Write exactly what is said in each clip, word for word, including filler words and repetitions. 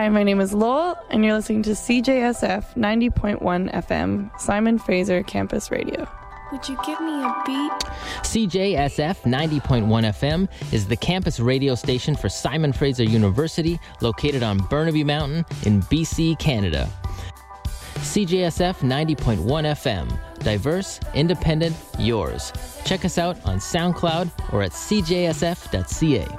Hi, my name is Lowell, and you're listening to C J S F ninety point one F M, Simon Fraser Campus Radio. Would you give me a beat? C J S F ninety point one F M is the campus radio station for Simon Fraser University, located on Burnaby Mountain in B C, Canada. C J S F ninety point one F M. Diverse, independent, yours. Check us out on SoundCloud or at c j s f dot c a.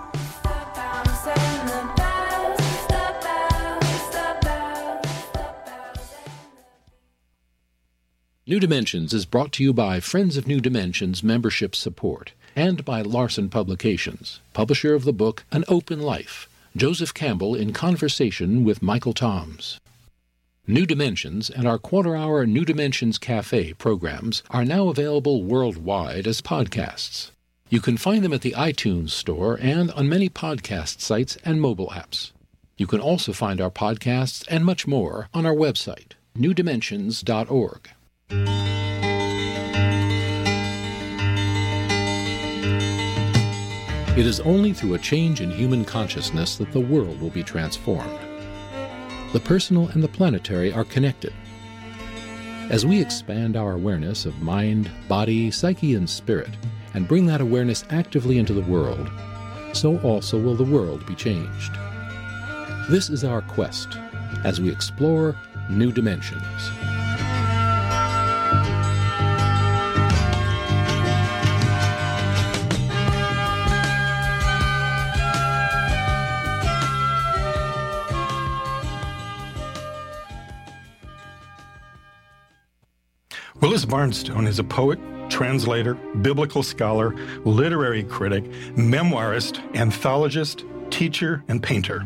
New Dimensions is brought to you by Friends of New Dimensions membership support and by Larson Publications, publisher of the book An Open Life, Joseph Campbell in conversation with Michael Toms. New Dimensions and our quarter-hour New Dimensions Cafe programs are now available worldwide as podcasts. You can find them at the iTunes Store and on many podcast sites and mobile apps. You can also find our podcasts and much more on our website, new dimensions dot org. It is only through a change in human consciousness that the world will be transformed. The personal and the planetary are connected. As we expand our awareness of mind, body, psyche, and spirit, and bring that awareness actively into the world, so also will the world be changed. This is our quest as we explore new dimensions. Willis Barnstone is a poet, translator, biblical scholar, literary critic, memoirist, anthologist, teacher, and painter.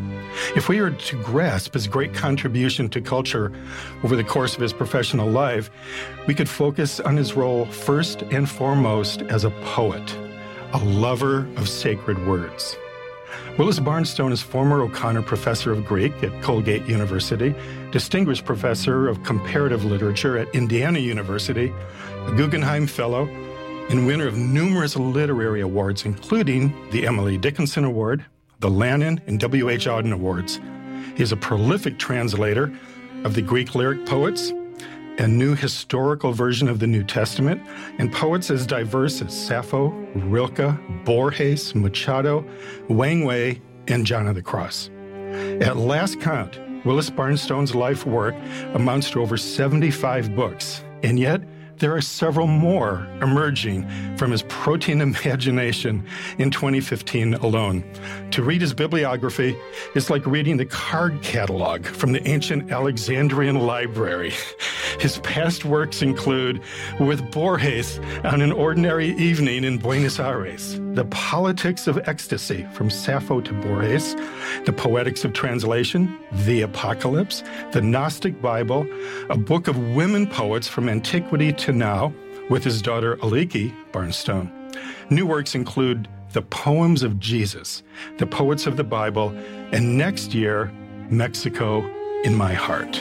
If we were to grasp his great contribution to culture over the course of his professional life, we could focus on his role first and foremost as a poet, a lover of sacred words. Willis Barnstone is former O'Connor Professor of Greek at Colgate University, Distinguished Professor of Comparative Literature at Indiana University, a Guggenheim Fellow, and winner of numerous literary awards, including the Emily Dickinson Award, the Lannan and W H Auden Awards. He is a prolific translator of the Greek lyric poets, a new historical version of the New Testament, and poets as diverse as Sappho, Rilke, Borges, Machado, Wang Wei, and John of the Cross. At last count, Willis Barnstone's life work amounts to over seventy-five books, and yet there are several more emerging from his protein imagination in twenty fifteen alone. To read his bibliography is like reading the card catalog from the ancient Alexandrian library. His past works include With Borges on an Ordinary Evening in Buenos Aires, The Politics of Ecstasy from Sappho to Borges, The Poetics of Translation, The Apocalypse, The Gnostic Bible, a book of women poets from antiquity to now, with his daughter Aliki Barnstone. New works include The Poems of Jesus, The Poets of the Bible, and next year, Mexico in My Heart.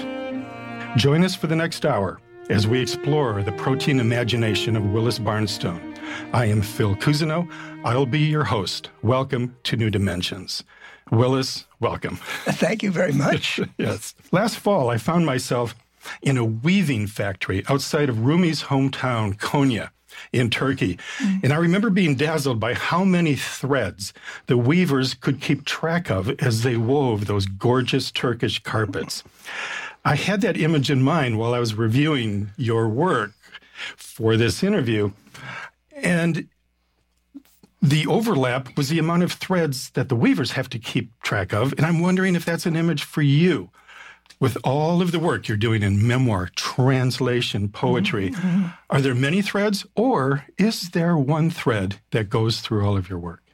Join us for the next hour as we explore the protein imagination of Willis Barnstone. I am Phil Cousineau. I'll be your host. Welcome to New Dimensions. Willis, welcome. Thank you very much. Yes. Last fall, I found myself in a weaving factory outside of Rumi's hometown, Konya, in Turkey. Mm. And I remember being dazzled by how many threads the weavers could keep track of as they wove those gorgeous Turkish carpets. I had that image in mind while I was reviewing your work for this interview. And the overlap was the amount of threads that the weavers have to keep track of. And I'm wondering if that's an image for you. With all of the work you're doing in memoir, translation, poetry, mm-hmm. are there many threads, or is there one thread that goes through all of your work?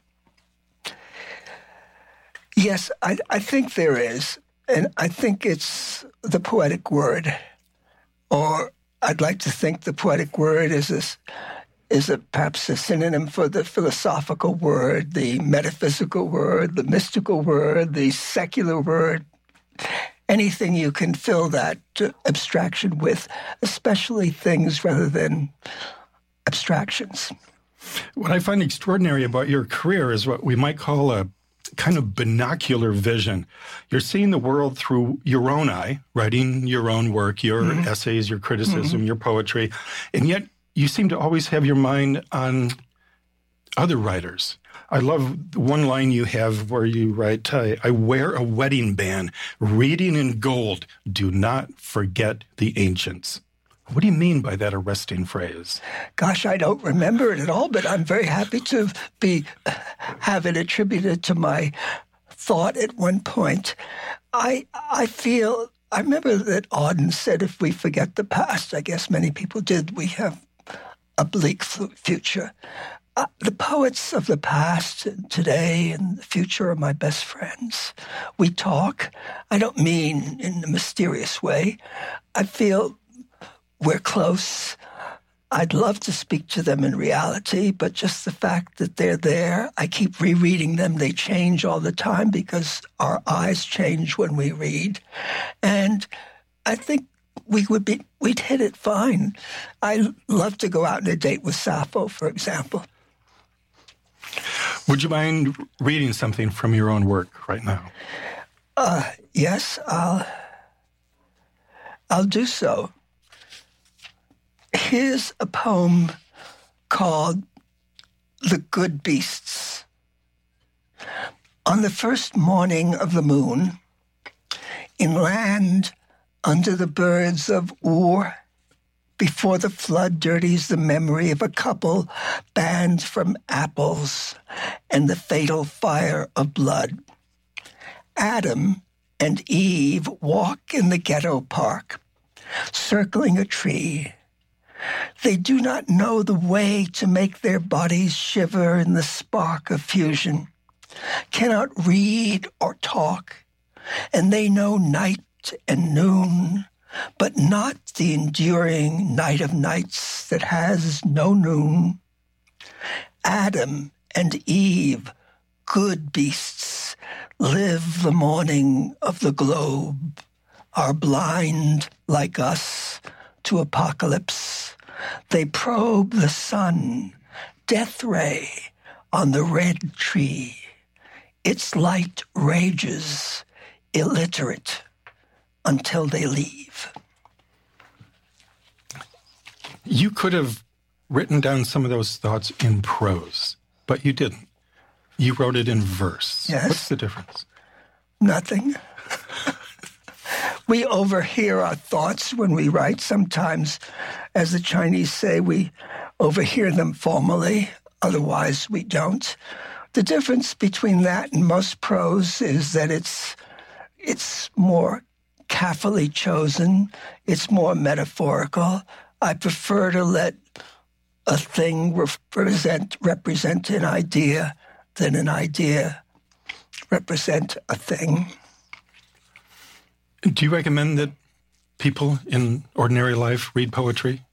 Yes, I, I think there is. And I think it's the poetic word. Or I'd like to think the poetic word is this, is a, perhaps a synonym for the philosophical word, the metaphysical word, the mystical word, the secular word. Anything you can fill that abstraction with, especially things rather than abstractions. What I find extraordinary about your career is what we might call a kind of binocular vision. You're seeing the world through your own eye, writing your own work, your mm-hmm. essays, your criticism, mm-hmm. your poetry, and yet you seem to always have your mind on other writers. I love one line you have where you write, I, I wear a wedding band, reading in gold, do not forget the ancients. What do you mean by that arresting phrase? Gosh, I don't remember it at all, but I'm very happy to be have it attributed to my thought at one point. I I feel, I remember that Auden said if we forget the past, I guess many people did, we have a bleak future. Uh, the poets of the past and today and the future are my best friends. We talk. I don't mean in a mysterious way. I feel we're close. I'd love to speak to them in reality, but just the fact that they're there, I keep rereading them. They change all the time because our eyes change when we read. And I think we would be, we'd hit it fine. I love to go out on a date with Sappho, for example. Would you mind reading something from your own work right now? Uh, yes, I'll, I'll do so. Here's a poem called The Good Beasts. On the first morning of the moon, in land under the birds of Ur, before the flood dirties the memory of a couple banned from apples and the fatal fire of blood, Adam and Eve walk in the ghetto park, circling a tree. They do not know the way to make their bodies shiver in the spark of fusion, cannot read or talk, and they know night and noon, but not the enduring night of nights that has no noon. Adam and Eve, good beasts, live the morning of the globe, are blind like us to apocalypse. They probe the sun, death ray on the red tree. Its light rages, illiterate, until they leave. You could have written down some of those thoughts in prose, but you didn't. You wrote it in verse. Yes. What's the difference? Nothing. We overhear our thoughts when we write. Sometimes, as the Chinese say, we overhear them formally. Otherwise, we don't. The difference between that and most prose is that it's it's more carefully chosen. It's more metaphorical. I prefer to let a thing represent represent an idea than an idea represent a thing. Do you recommend that people in ordinary life read poetry?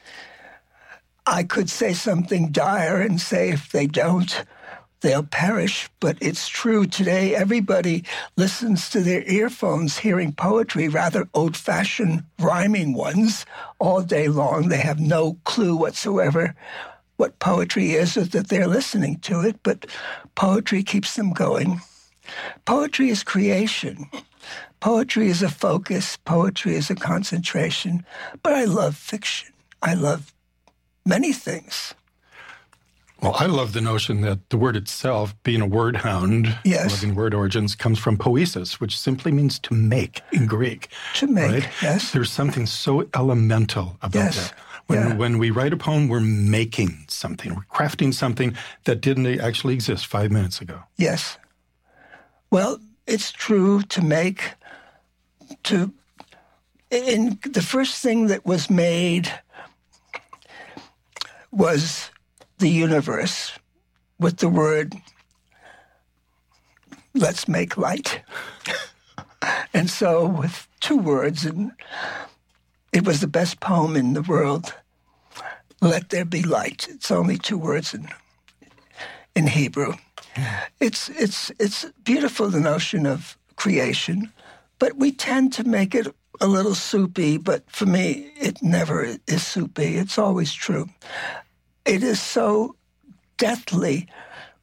I could say something dire and say if they don't, they'll perish. But it's true today. Everybody listens to their earphones hearing poetry, rather old-fashioned rhyming ones, all day long. They have no clue whatsoever what poetry is or that they're listening to it, but poetry keeps them going. Poetry is creation. Poetry is a focus. Poetry is a concentration. But I love fiction. I love many things. Well, I love the notion that the word itself, being a word hound, yes. loving word origins, comes from poiesis, which simply means to make in Greek. To make, right? yes. There's something so elemental about yes. that. When, yeah. when we write a poem, we're making something. We're crafting something that didn't actually exist five minutes ago. Yes. Well, it's true to make, to, in the first thing that was made was the universe with the word, let's make light. And so with two words, and it was the best poem in the world, let there be light. It's only two words in in Hebrew. It's it's it's beautiful, the notion of creation, but we tend to make it a little soupy, but for me, it never is soupy. It's always true. It is so deathly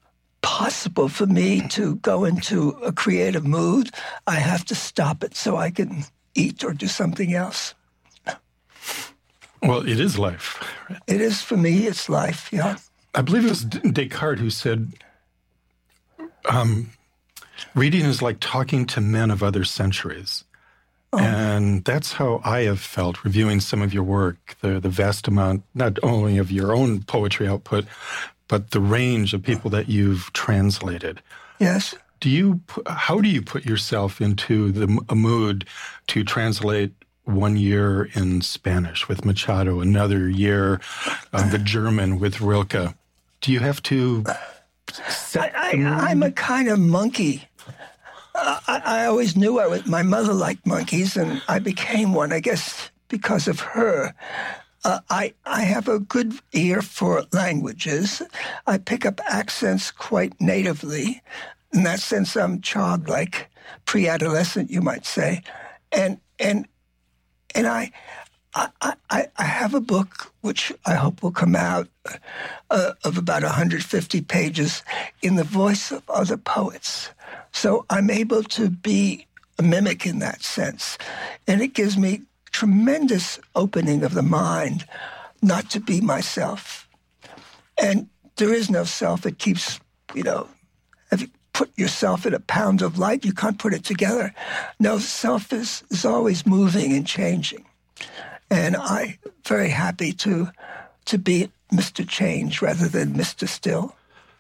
possible for me to go into a creative mood, I have to stop it so I can eat or do something else. Well, it is life. It is, for me, it's life, yeah. I believe it was Descartes who said, um, reading is like talking to men of other centuries. Oh. And that's how I have felt reviewing some of your work, the, the vast amount, not only of your own poetry output, but the range of people that you've translated. Yes. Do you? How do you put yourself into the, a mood to translate one year in Spanish with Machado, another year uh, the German with Rilke? Do you have to set I, I, the mood? I'm a kind of monkey. Uh, I, I always knew I was, my mother liked monkeys, and I became one, I guess, because of her. Uh, I, I have a good ear for languages. I pick up accents quite natively. In that sense, I'm childlike, pre-adolescent, you might say. And and and I, I, I, I have a book, which I hope will come out, uh, of about one hundred fifty pages in the voice of other poets. So I'm able to be a mimic in that sense. And it gives me tremendous opening of the mind not to be myself. And there is no self. It keeps, you know, if you put yourself in a pound of light, you can't put it together. No, self is, is always moving and changing. And I'm very happy to to be Mister Change rather than Mister Still.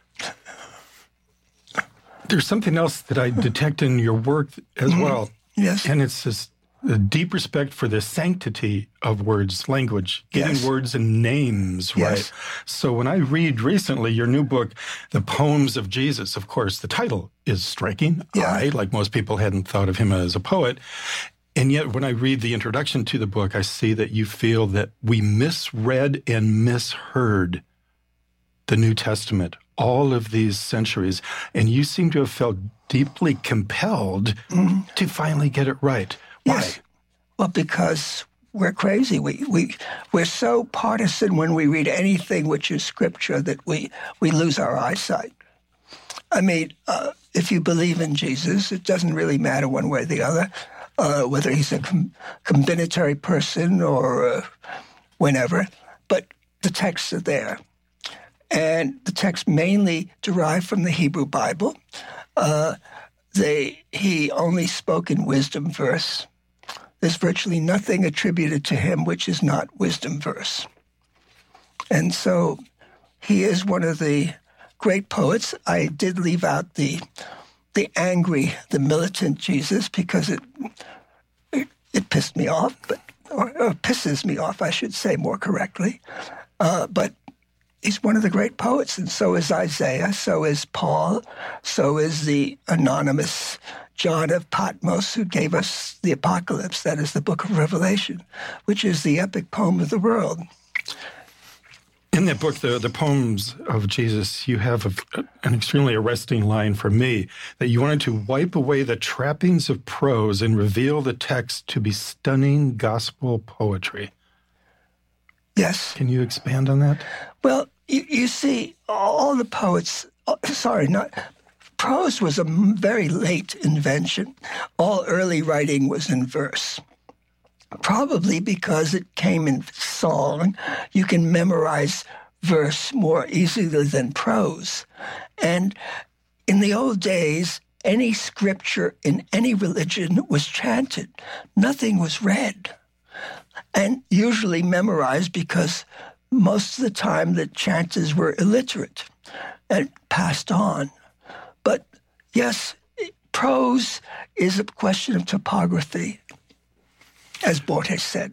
There's something else that I detect in your work as Mm-hmm. well. Yes. And it's this a deep respect for the sanctity of words, language, getting Yes. words and names right. Yes. So when I read recently your new book, The Poems of Jesus, of course, the title is striking. Yeah. I, like most people, hadn't thought of him as a poet. And yet when I read the introduction to the book, I see that you feel that we misread and misheard the New Testament all of these centuries, and you seem to have felt deeply compelled mm-hmm. to finally get it right. Why? Yes. Well, because we're crazy. We, we, we're so partisan when we read anything which is scripture that we, we lose our eyesight. I mean, uh, if you believe in Jesus, it doesn't really matter one way or the other, uh, whether he's a com- combinatory person or uh, whenever, but the texts are there. And the texts mainly derive from the Hebrew Bible. Uh, they, he only spoke in wisdom verse. There's virtually nothing attributed to him which is not wisdom verse. And so he is one of the great poets. I did leave out the the angry, the militant Jesus because it it, it pissed me off, but or, or pisses me off, I should say more correctly. Uh, but he's one of the great poets, and so is Isaiah, so is Paul, so is the anonymous John of Patmos, who gave us the Apocalypse, that is the book of Revelation, which is the epic poem of the world. In that book, the, the Poems of Jesus, you have a, an extremely arresting line for me, that you wanted to wipe away the trappings of prose and reveal the text to be stunning gospel poetry. Yes. Can you expand on that? Well, you, you see, all the poets, oh, sorry, not prose was a very late invention. All early writing was in verse. Probably because it came in song. You can memorize verse more easily than prose. And in the old days, any scripture in any religion was chanted. Nothing was read. And usually memorized because most of the time the chanters were illiterate and passed on. But yes, prose is a question of topography, as Borges said.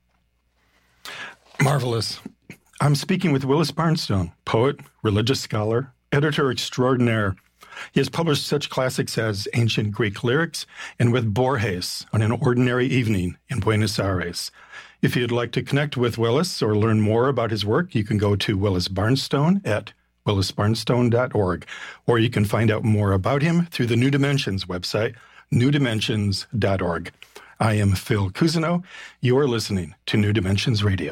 Marvelous. I'm speaking with Willis Barnstone, poet, religious scholar, editor extraordinaire. He has published such classics as Ancient Greek Lyrics and With Borges on an Ordinary Evening in Buenos Aires. If you'd like to connect with Willis or learn more about his work, you can go to Willis Barnstone at willis barnstone dot org, or you can find out more about him through the New Dimensions website, new dimensions dot org. I am Phil Cousineau. You are listening to New Dimensions Radio.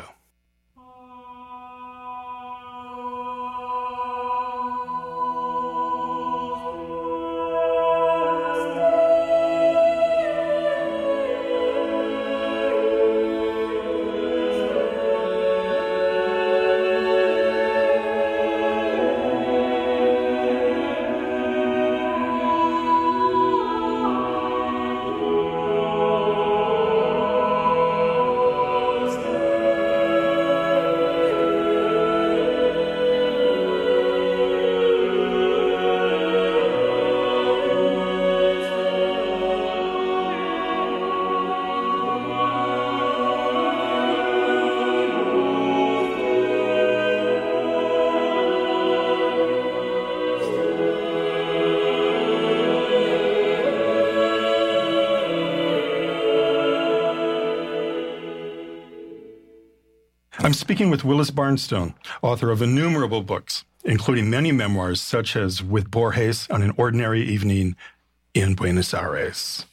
I'm speaking with Willis Barnstone, author of innumerable books, including many memoirs such as With Borges on an Ordinary Evening in Buenos Aires.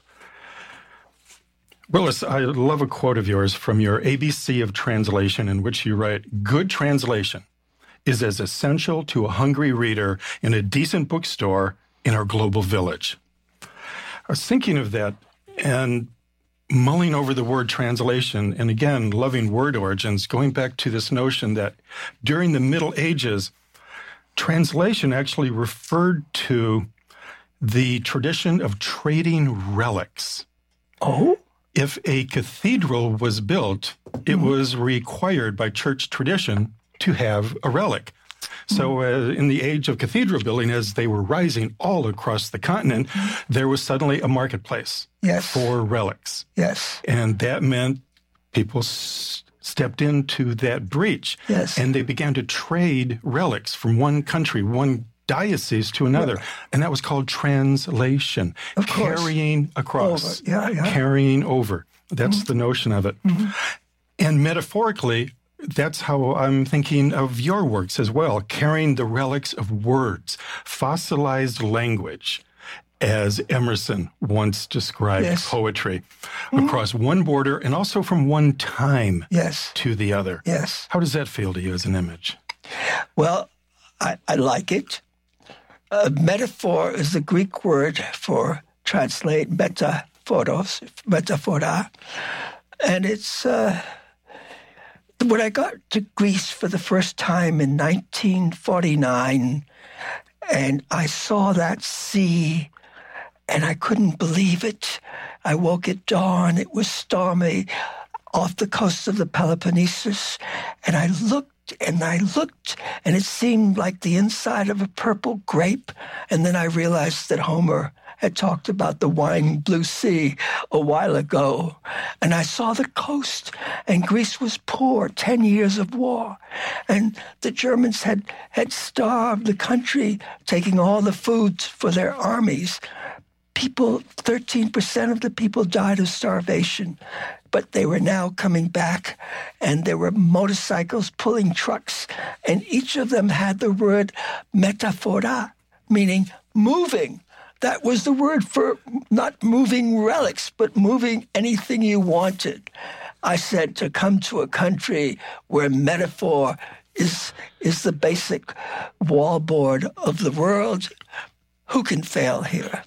Willis, I love a quote of yours from your A B C of Translation in which you write, "Good translation is as essential to a hungry reader in a decent bookstore in our global village." I was thinking of that and mulling over the word translation, and again, loving word origins, going back to this notion that during the Middle Ages, translation actually referred to the tradition of trading relics. Oh? If a cathedral was built, it was required by church tradition to have a relic. So uh, in the age of cathedral building, as they were rising all across the continent, there was suddenly a marketplace Yes. for relics. Yes. And that meant people s- stepped into that breach. Yes. And they began to trade relics from one country, one diocese to another. And that was called translation. Of course. Carrying across. Over. Yeah, yeah. Carrying over. That's Mm-hmm. the notion of it. Mm-hmm. And metaphorically, that's how I'm thinking of your works as well, carrying the relics of words, fossilized language, as Emerson once described Yes. poetry, Mm-hmm. across one border and also from one time Yes. to the other. Yes. How does that feel to you as an image? Well, I, I like it. Uh, metaphor is the Greek word for translate metaphoros, metaphora. And it's, uh, when I got to Greece for the first time in nineteen forty-nine, and I saw that sea, and I couldn't believe it. I woke at dawn. It was stormy off the coast of the Peloponnesus, and I looked and I looked, and it seemed like the inside of a purple grape. And then I realized that Homer had talked about the wine blue sea a while ago. And I saw the coast, and Greece was poor, ten years of war. And the Germans had, had starved the country, taking all the food for their armies. People, thirteen percent of the people died of starvation, but they were now coming back, and there were motorcycles pulling trucks, and each of them had the word metaphora, meaning moving. That was the word for not moving relics, but moving anything you wanted. I said, to come to a country where metaphor is, is the basic wallboard of the world, who can fail here?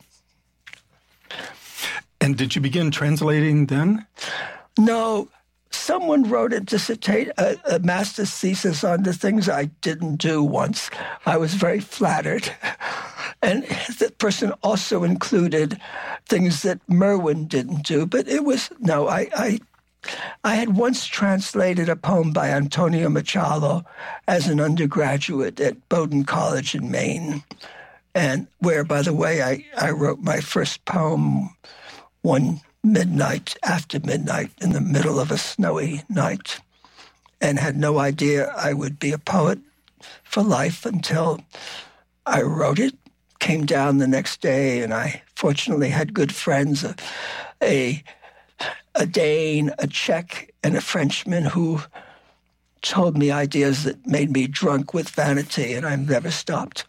And did you begin translating then? No. Someone wrote a dissertation, a, a master's thesis on the things I didn't do once. I was very flattered. And that person also included things that Merwin didn't do. But it was, no, I, I, I had once translated a poem by Antonio Machado as an undergraduate at Bowdoin College in Maine. And where, by the way, I, I wrote my first poem one midnight, after midnight, in the middle of a snowy night, and had no idea I would be a poet for life until I wrote it, came down the next day, and I fortunately had good friends, a, a, a Dane, a Czech, and a Frenchman who told me ideas that made me drunk with vanity, and I've never stopped.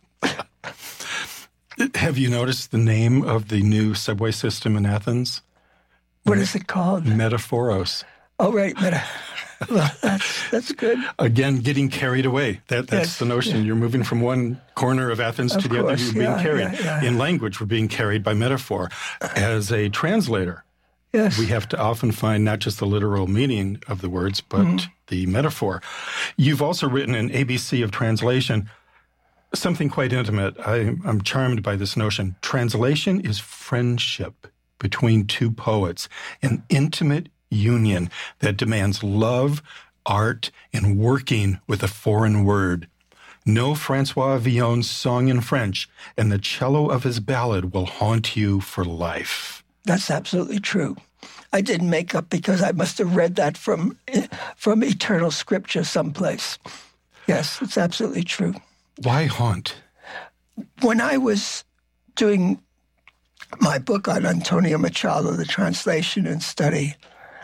Have you noticed the name of the new subway system in Athens? What is it called? Metaphoros. Oh, right. Meta. Well, that's, that's good. Again, getting carried away. That, that's Yes, the notion. yeah. You're moving from one corner of Athens Of to the other. course, You're being yeah, carried. yeah, yeah. In language, we're being carried by metaphor. As a translator, Yes. we have to often find not just the literal meaning of the words, but Mm-hmm. the metaphor. You've also written an A B C of translation, something quite intimate. I, I'm charmed by this notion. Translation is friendship between two poets, an intimate union that demands love, art, and working with a foreign word. Know Francois Villon's song in French, and the cello of his ballad will haunt you for life. That's absolutely true. I didn't make up because I must have read that from from eternal scripture someplace. Yes, it's absolutely true. Why haunt? When I was doing my book on Antonio Machado, the translation and study,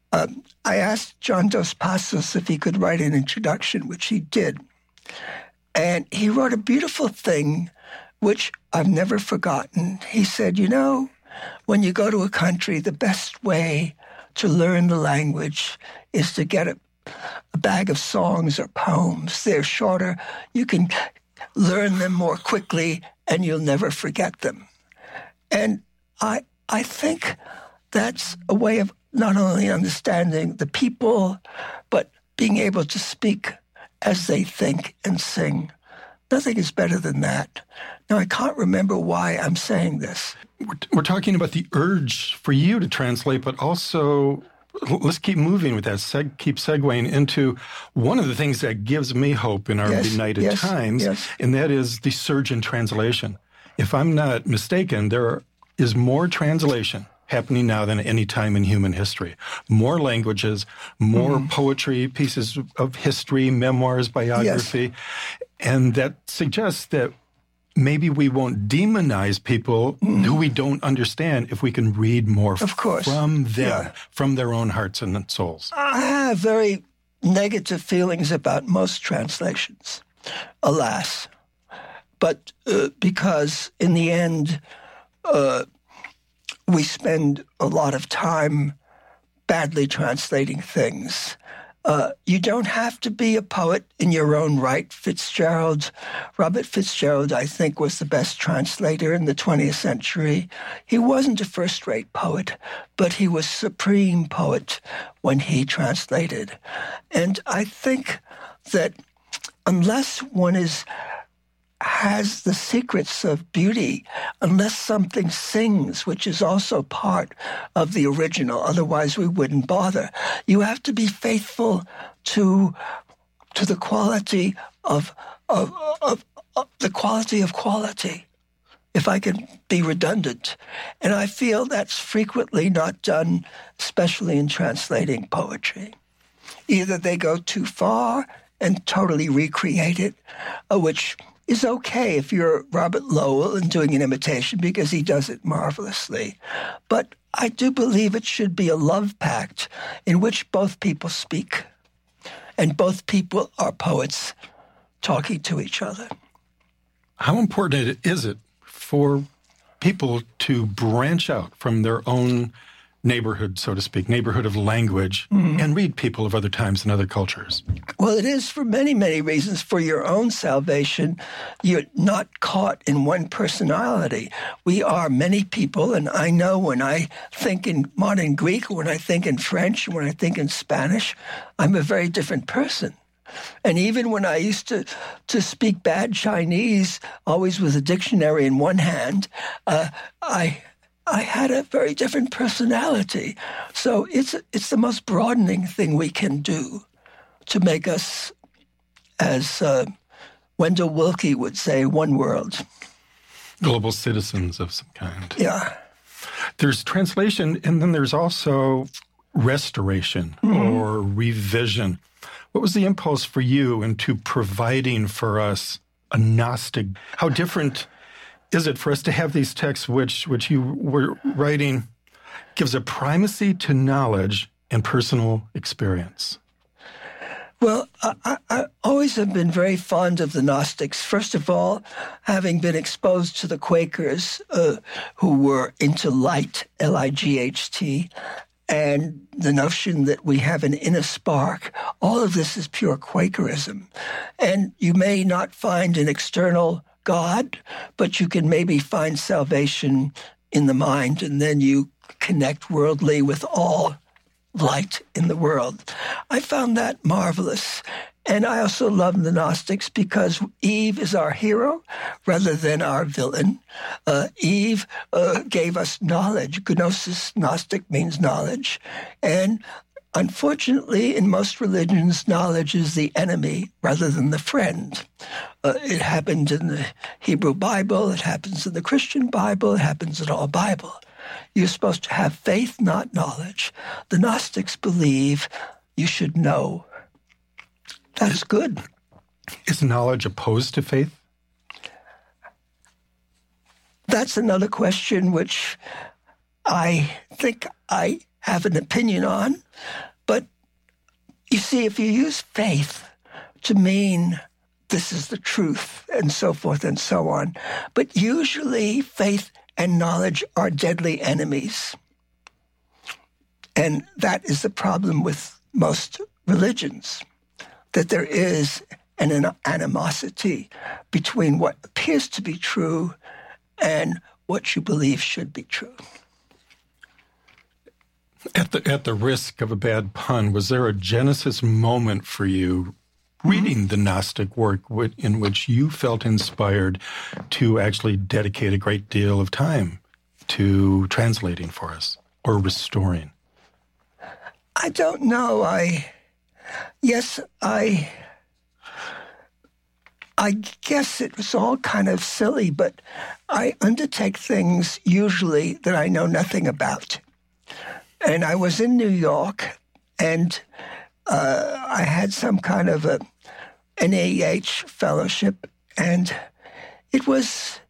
Um, I asked John Dos Passos if he could write an introduction, which he did. And he wrote a beautiful thing, which I've never forgotten. He said, you know, when you go to a country, the best way to learn the language is to get a, a bag of songs or poems. They're shorter. You can learn them more quickly, and you'll never forget them. And I, I think that's a way of not only understanding the people, but being able to speak as they think and sing. Nothing is better than that. Now, I can't remember why I'm saying this. We're, we're talking about the urge for you to translate, but also let's keep moving with that, seg- keep segueing into one of the things that gives me hope in our yes, benighted yes, times, yes. and that is the surge in translation. If I'm not mistaken, there is more translation happening now than any time in human history. More languages, more mm. poetry, pieces of history, memoirs, biography. Yes. And that suggests that maybe we won't demonize people mm. who we don't understand if we can read more of course. from them, yeah. from their own hearts and souls. I have very negative feelings about most translations, alas. But uh, because in the end, uh, we spend a lot of time badly translating things. Uh, you don't have to be a poet in your own right. Fitzgerald, Robert Fitzgerald, I think, was the best translator in the twentieth century. He wasn't a first-rate poet, but he was supreme poet when he translated. And I think that unless one is has the secrets of beauty, unless something sings, which is also part of the original, otherwise we wouldn't bother. You have to be faithful to to the quality of of, of, of the quality of quality, if I can be redundant. And I feel that's frequently not done, especially in translating poetry. Either they go too far and totally recreate it, uh, which is okay if you're Robert Lowell and doing an imitation because he does it marvelously. But I do believe it should be a love pact in which both people speak and both people are poets talking to each other. How important is it for people to branch out from their own neighborhood, so to speak, neighborhood of language, mm-hmm. and read people of other times and other cultures? Well, it is for many, many reasons. For your own salvation, you're not caught in one personality. We are many people, and I know when I think in modern Greek, when I think in French, when I think in Spanish, I'm a very different person. And even when I used to, to speak bad Chinese, always with a dictionary in one hand, uh, I... I had a very different personality. So it's it's the most broadening thing we can do to make us, as uh, Wendell Willkie would say, one world. Global citizens of some kind. Yeah. There's translation, and then there's also restoration mm-hmm. or revision. What was the impulse for you into providing for us a Gnostic? How different is it for us to have these texts, which which you were writing, gives a primacy to knowledge and personal experience? Well, I, I always have been very fond of the Gnostics. First of all, having been exposed to the Quakers, uh, who were into light, L I G H T, and the notion that we have an inner spark, all of this is pure Quakerism. And you may not find an external God, but you can maybe find salvation in the mind, and then you connect worldly with all light in the world. I found that marvelous. And I also love the Gnostics because Eve is our hero rather than our villain. Uh, Eve uh, gave us knowledge. Gnosis, Gnostic means knowledge. And unfortunately, in most religions, knowledge is the enemy rather than the friend. Uh, it happened in the Hebrew Bible, it happens in the Christian Bible, it happens in all Bible. You're supposed to have faith, not knowledge. The Gnostics believe you should know. That's good. Is knowledge opposed to faith? That's another question which I think I have an opinion on. But you see, if you use faith to mean this is the truth and so forth and so on, but usually faith and knowledge are deadly enemies. And that is the problem with most religions, that there is an animosity between what appears to be true and what you believe should be true. At the at the risk of a bad pun, was there a Genesis moment for you reading the Gnostic work in which you felt inspired to actually dedicate a great deal of time to translating for us or restoring? I don't know. I, yes, I, I guess it was all kind of silly, but I undertake things usually that I know nothing about. And I was in New York, and uh, I had some kind of a N A E H fellowship, and it was,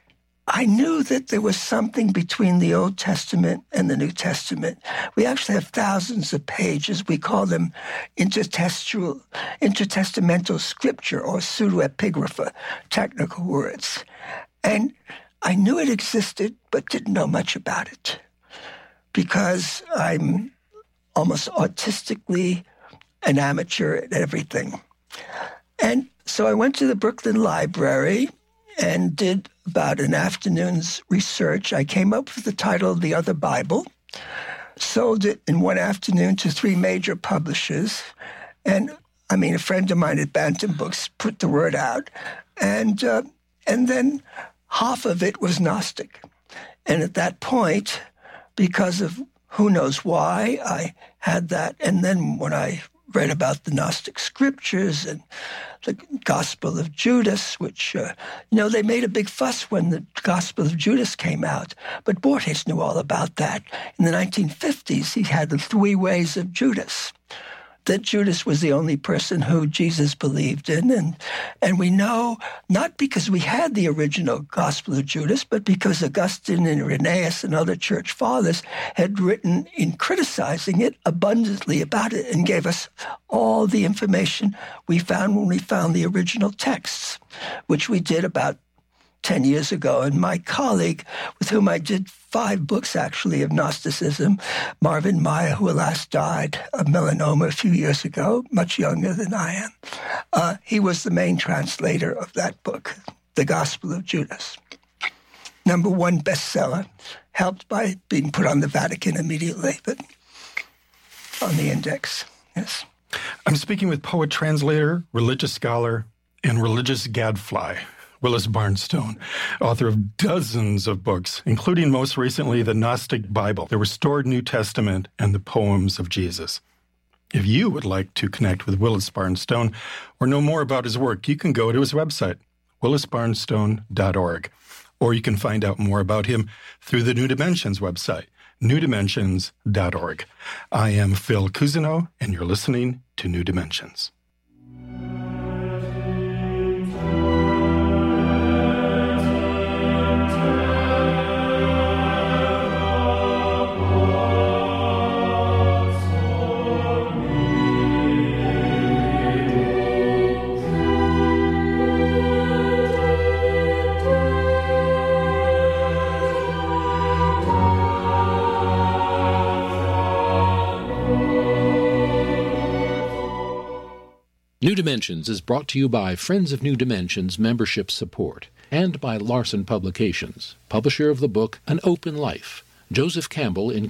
I knew that there was something between the Old Testament and the New Testament. We actually have thousands of pages. We call them intertextual, intertestamental scripture or pseudoepigrapha, technical words. And I knew it existed, but didn't know much about it because I'm almost autistically an amateur at everything. And so I went to the Brooklyn Library and did about an afternoon's research. I came up with the title of The Other Bible, sold it in one afternoon to three major publishers. And, I mean, a friend of mine at Bantam Books put the word out. And, uh, and then half of it was Gnostic. And at that point, because of who knows why, I had that. And then when I read about the Gnostic scriptures and the Gospel of Judas, which, uh, you know, they made a big fuss when the Gospel of Judas came out. But Borges knew all about that. In the nineteen fifties, he had the three ways of Judas, that Judas was the only person who Jesus believed in. And, and we know, not because we had the original Gospel of Judas, but because Augustine and Irenaeus and other church fathers had written in criticizing it abundantly about it and gave us all the information we found when we found the original texts, which we did about ten years ago. And my colleague, with whom I did five books, actually, of Gnosticism, Marvin Maya, who alas died of melanoma a few years ago, much younger than I am, uh, he was the main translator of that book, The Gospel of Judas. Number one bestseller, helped by being put on the Vatican immediately, but on the index, yes. I'm speaking with poet, translator, religious scholar, and religious gadfly, Willis Barnstone, author of dozens of books, including most recently the Gnostic Bible, the Restored New Testament, and the Poems of Jesus. If you would like to connect with Willis Barnstone or know more about his work, you can go to his website, willis barnstone dot org, or you can find out more about him through the New Dimensions website, new dimensions dot org. I am Phil Cousineau, and you're listening to New Dimensions. New Dimensions is brought to you by Friends of New Dimensions membership support and by Larson Publications, publisher of the book An Open Life, Joseph Campbell in